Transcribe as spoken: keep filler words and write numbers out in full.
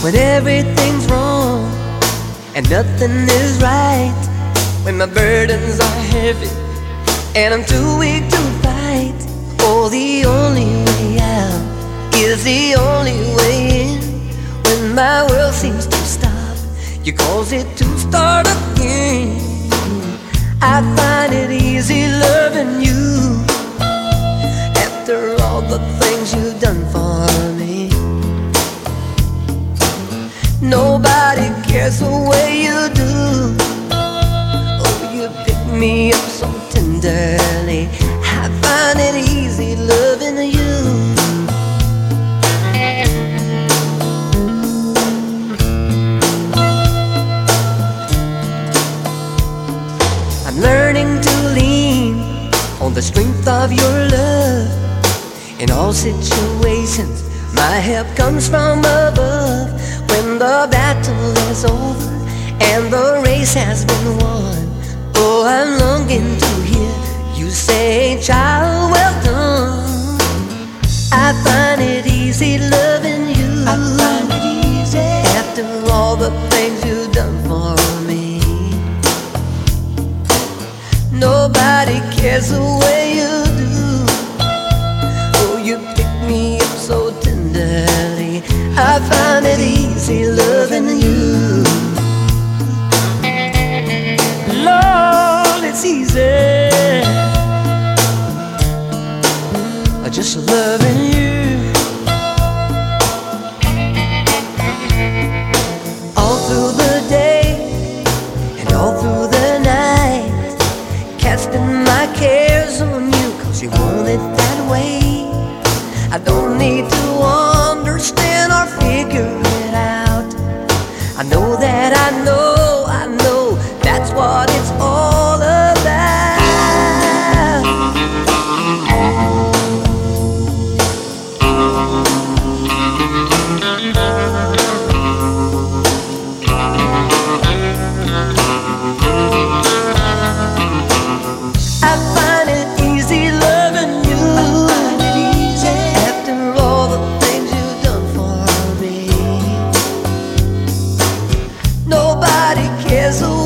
when everything's wrong and nothing is right, when my burdens are heavy and I'm too weak to fight. Oh, the only way out is the only way in. When my world seems to stop, you cause it to start again. I find it easy loving you after all the things you've done for me. Nobody cares the way you do. Oh, you pick me up so tenderly. I find it easy loving you. I'm learning to lean on the strength of your love. In all situations, my help comes from above. When the battle is over and the race has been won, oh, I'm longing to hear you say, child, well done. I find it easy loving you. I find it easy after all the things you've done for me. Nobody cares the way you do. Oh, you pick me up so tenderly. I find it easy loving you. Lord, it's easy just loving you. All through the day and all through the night, casting my cares on you, cause you want it that way. I don't need to understand or figure it out. I know that I know, I know that's what it's all about. I find it easy loving you. I find it easy after all the things you've done for me. Nobody cares who